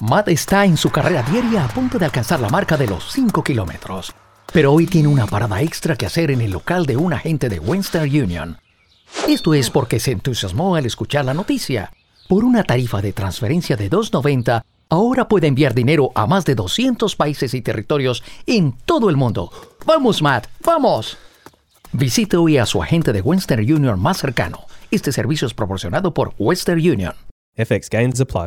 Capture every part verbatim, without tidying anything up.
Matt está en su carrera diaria a punto de alcanzar la marca de los cinco kilómetros. Pero hoy tiene una parada extra que hacer en el local de un agente de Western Union. Esto es porque se entusiasmó al escuchar la noticia. Por una tarifa de transferencia de dos noventa, ahora puede enviar dinero a más de doscientos países y territorios en todo el mundo. ¡Vamos, Matt! ¡Vamos! Visite hoy a su agente de Western Union más cercano. Este servicio es proporcionado por Western Union. F X Gains apply.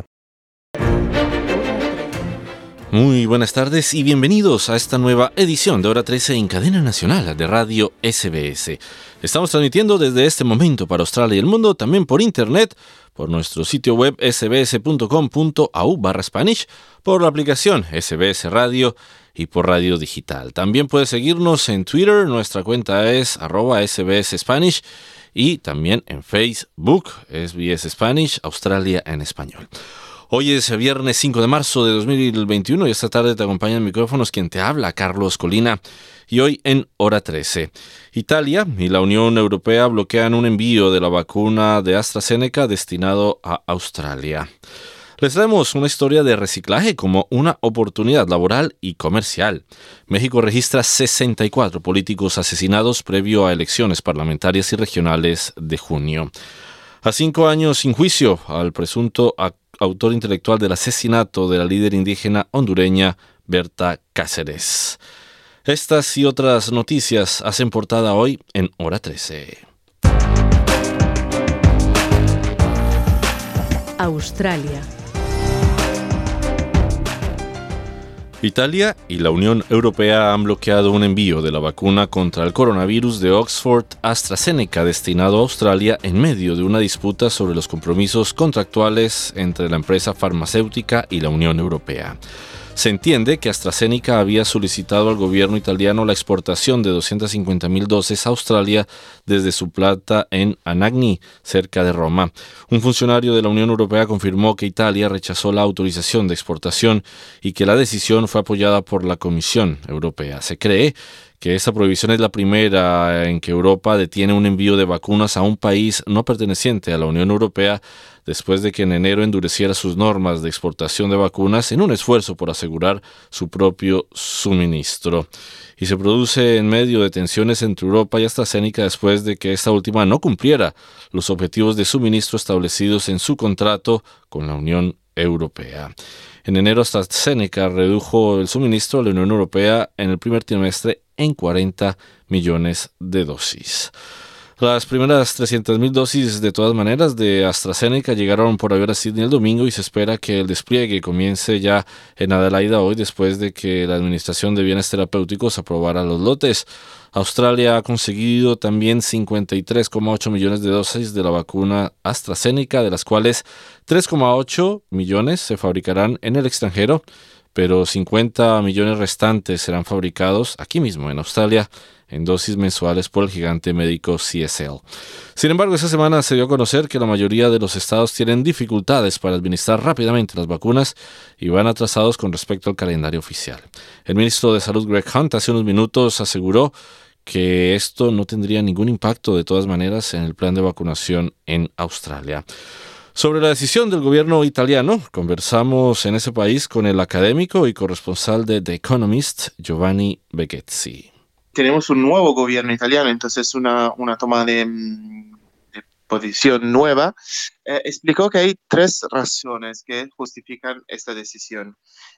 Muy buenas tardes y bienvenidos a esta nueva edición de Hora trece en Cadena Nacional de Radio S B S. Estamos transmitiendo desde este momento para Australia y el mundo, también por internet, por nuestro sitio web ese be ese punto com punto a u barra Spanish, por la aplicación S B S Radio y por radio digital. También puedes seguirnos en Twitter, nuestra cuenta es arroba S B S Spanish, y también en Facebook, S B S Spanish, Australia en español. Hoy es viernes cinco de marzo de dos mil veintiuno y esta tarde te acompaña en micrófonos quien te habla, Carlos Colina. Y hoy en Hora trece, Italia y la Unión Europea bloquean un envío de la vacuna de AstraZeneca destinado a Australia. Les traemos una historia de reciclaje como una oportunidad laboral y comercial. México registra sesenta y cuatro políticos asesinados previo a elecciones parlamentarias y regionales de junio. A cinco años sin juicio al presunto autor intelectual del asesinato de la líder indígena hondureña Berta Cáceres. Estas y otras noticias hacen portada hoy en Hora trece. Australia. Italia y la Unión Europea han bloqueado un envío de la vacuna contra el coronavirus de Oxford AstraZeneca destinado a Australia en medio de una disputa sobre los compromisos contractuales entre la empresa farmacéutica y la Unión Europea. Se entiende que AstraZeneca había solicitado al gobierno italiano la exportación de doscientas cincuenta mil dosis a Australia desde su planta en Anagni, cerca de Roma. Un funcionario de la Unión Europea confirmó que Italia rechazó la autorización de exportación y que la decisión fue apoyada por la Comisión Europea. Se cree que esta prohibición es la primera en que Europa detiene un envío de vacunas a un país no perteneciente a la Unión Europea después de que en enero endureciera sus normas de exportación de vacunas en un esfuerzo por asegurar su propio suministro. Y se produce en medio de tensiones entre Europa y AstraZeneca después de que esta última no cumpliera los objetivos de suministro establecidos en su contrato con la Unión Europea. En enero, AstraZeneca redujo el suministro a la Unión Europea en el primer trimestre en cuarenta millones de dosis. Las primeras trescientas mil dosis, de todas maneras, de AstraZeneca llegaron por avión a Sydney el domingo y se espera que el despliegue comience ya en Adelaida hoy después de que la Administración de Bienes Terapéuticos aprobara los lotes. Australia ha conseguido también cincuenta y tres coma ocho millones de dosis de la vacuna AstraZeneca, de las cuales tres coma ocho millones se fabricarán en el extranjero, pero cincuenta millones restantes serán fabricados aquí mismo en Australia en dosis mensuales por el gigante médico C S L. Sin embargo, esta semana se dio a conocer que la mayoría de los estados tienen dificultades para administrar rápidamente las vacunas y van atrasados con respecto al calendario oficial. El ministro de Salud, Greg Hunt, hace unos minutos aseguró que esto no tendría ningún impacto de todas maneras en el plan de vacunación en Australia. Sobre la decisión del gobierno italiano, conversamos en ese país con el académico y corresponsal de The Economist, Giovanni Beghezzi. Tenemos un nuevo gobierno italiano, entonces una, una toma de, de posición nueva. Eh, explicó que hay tres razones que justifican esta decisión.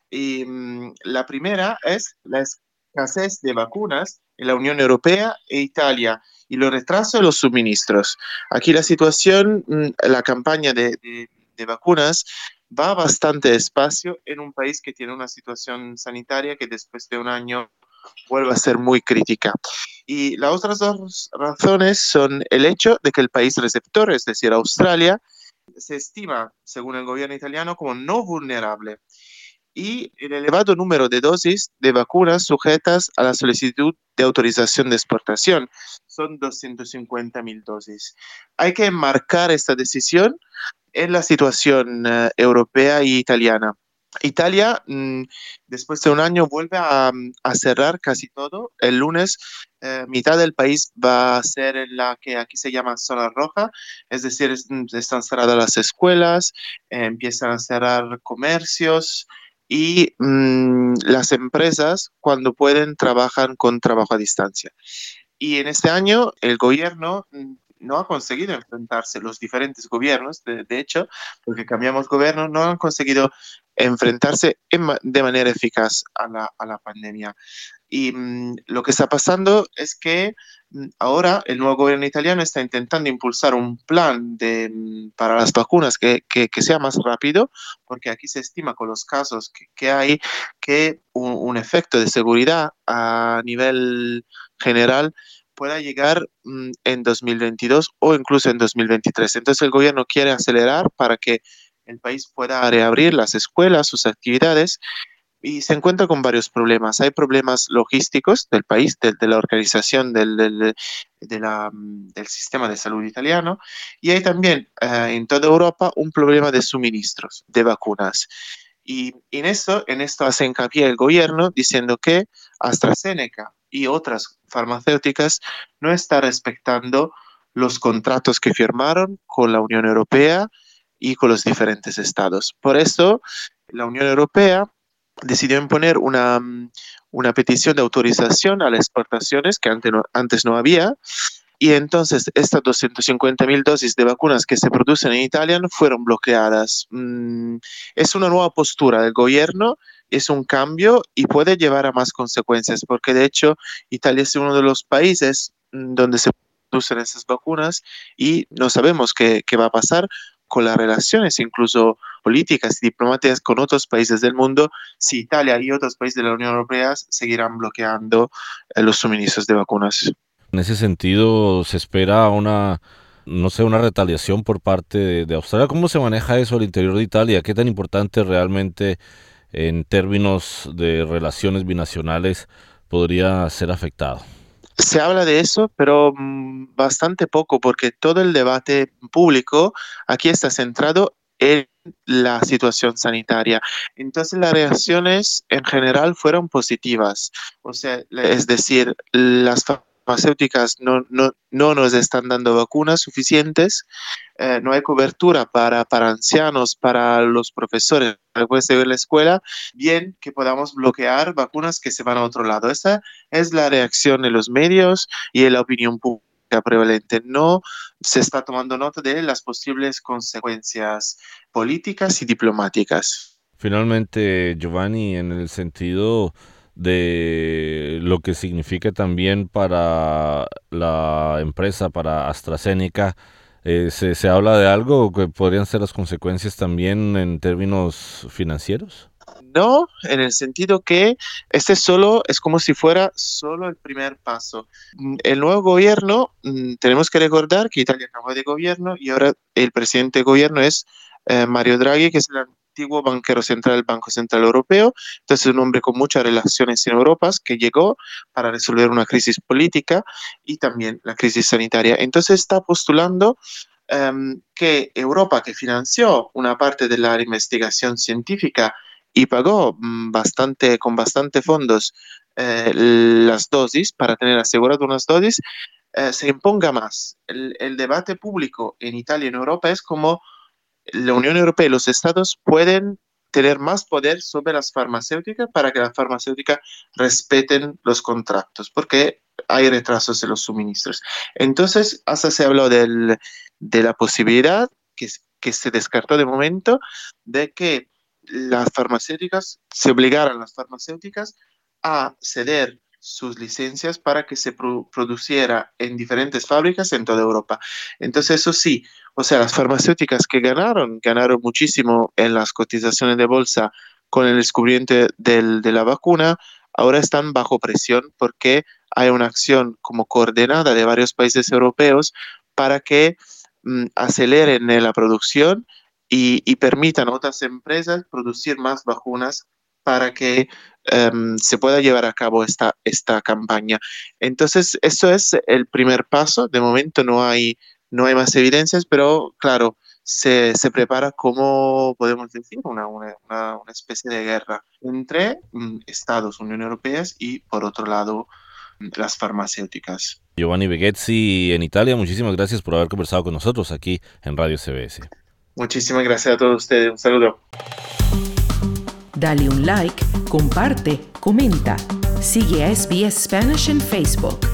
Y um, la primera es la escasez de vacunas en la Unión Europea e Italia y los retrasos de los suministros. Aquí la situación, la campaña de, de, de vacunas va bastante despacio en un país que tiene una situación sanitaria que después de un año vuelve a ser muy crítica. Y las otras dos razones son el hecho de que el país receptor, es decir, Australia, se estima, según el gobierno italiano, como no vulnerable, y el elevado número de dosis de vacunas sujetas a la solicitud de autorización de exportación. Son doscientas cincuenta mil dosis. Hay que enmarcar esta decisión en la situación uh, europea y italiana. Italia, mm, después de un año, vuelve a, a cerrar casi todo. El lunes, eh, mitad del país va a ser en la que aquí se llama zona roja, es decir, es- mm, están cerradas las escuelas, eh, empiezan a cerrar comercios y mm, las empresas, cuando pueden, trabajan con trabajo a distancia. Y en este año el gobierno mm, no ha conseguido enfrentarse, los diferentes gobiernos, de, de hecho, porque cambiamos gobierno, no han conseguido enfrentarse en ma- de manera eficaz a la, a la pandemia. Y mm, lo que está pasando es que mm, ahora el nuevo gobierno italiano está intentando impulsar un plan de, mm, para las vacunas que, que, que sea más rápido, porque aquí se estima con los casos que, que hay que un, un efecto de seguridad a nivel general pueda llegar mm, en dos mil veintidós o incluso en dos mil veintitrés. Entonces el gobierno quiere acelerar para que el país pueda reabrir las escuelas, sus actividades, y se encuentra con varios problemas. Hay problemas logísticos del país, de, de la organización del, del, de la, mm, del sistema de salud italiano, y hay también eh, en toda Europa un problema de suministros de vacunas. Y en esto, en esto hace hincapié el gobierno diciendo que AstraZeneca y otras farmacéuticas no están respetando los contratos que firmaron con la Unión Europea y con los diferentes estados. Por eso, la Unión Europea decidió imponer una, mm, una petición de autorización a las exportaciones que antes no, antes no había, y entonces estas doscientas cincuenta mil dosis de vacunas que se producen en Italia no fueron bloqueadas. Mm, es una nueva postura del gobierno, es un cambio y puede llevar a más consecuencias, porque de hecho Italia es uno de los países mm, donde se producen esas vacunas y no sabemos qué, qué va a pasar con las relaciones, incluso políticas y diplomáticas con otros países del mundo, si Italia y otros países de la Unión Europea seguirán bloqueando eh, los suministros de vacunas. En ese sentido, se espera una, no sé, una retaliación por parte de, de Australia. ¿Cómo se maneja eso al interior de Italia? ¿Qué tan importante realmente en términos de relaciones binacionales podría ser afectado? Se habla de eso, pero mm, bastante poco, porque todo el debate público aquí está centrado en la situación sanitaria. Entonces las reacciones en general fueron positivas. O sea, le- es decir, las farmacéuticas no, no, no nos están dando vacunas suficientes, eh, no hay cobertura para, para ancianos, para los profesores después de la escuela, bien que podamos bloquear vacunas que se van a otro lado. Esa es la reacción de los medios y de la opinión pública prevalente. No se está tomando nota de las posibles consecuencias políticas y diplomáticas. Finalmente, Giovanni, en el sentido de lo que significa también para la empresa, para AstraZeneca, eh, ¿se, se habla de algo que podrían ser las consecuencias también en términos financieros? No, en el sentido que este solo es como si fuera solo el primer paso. Mm, El nuevo gobierno, mm, tenemos que recordar que Italia acabó de gobierno y ahora el presidente de gobierno es eh, Mario Draghi, que es el antiguo banquero central del Banco Central Europeo. Entonces, un hombre con muchas relaciones en Europa que llegó para resolver una crisis política y también la crisis sanitaria. Entonces, está postulando em, que Europa, que financió una parte de la investigación científica y pagó mm, bastante, con bastante fondos eh, las dosis para tener asegurado unas dosis, eh, se imponga más. El, el debate público en Italia y en Europa es como la Unión Europea y los estados pueden tener más poder sobre las farmacéuticas para que las farmacéuticas respeten los contratos, porque hay retrasos en los suministros. Entonces, hasta se habló del, de la posibilidad que, que se descartó de momento de que las farmacéuticas, se obligaran las farmacéuticas a ceder sus licencias para que se pro produciera en diferentes fábricas en toda Europa. Entonces, eso sí, o sea, las farmacéuticas que ganaron, ganaron muchísimo en las cotizaciones de bolsa con el descubrimiento del, de la vacuna, ahora están bajo presión porque hay una acción como coordinada de varios países europeos para que mm, aceleren eh, la producción y, y permitan a otras empresas producir más vacunas para que um, se pueda llevar a cabo esta, esta campaña. Entonces, eso es el primer paso. De momento no hay, no hay más evidencias, pero claro, se, se prepara, como podemos decir, una, una, una especie de guerra entre mm, Estados, Unión Europea y, por otro lado, las farmacéuticas. Giovanni Veghezzi en Italia, muchísimas gracias por haber conversado con nosotros aquí en Radio C B S. Muchísimas gracias a todos ustedes. Un saludo. Dale un like, comparte, comenta. Sigue a S B S Spanish en Facebook.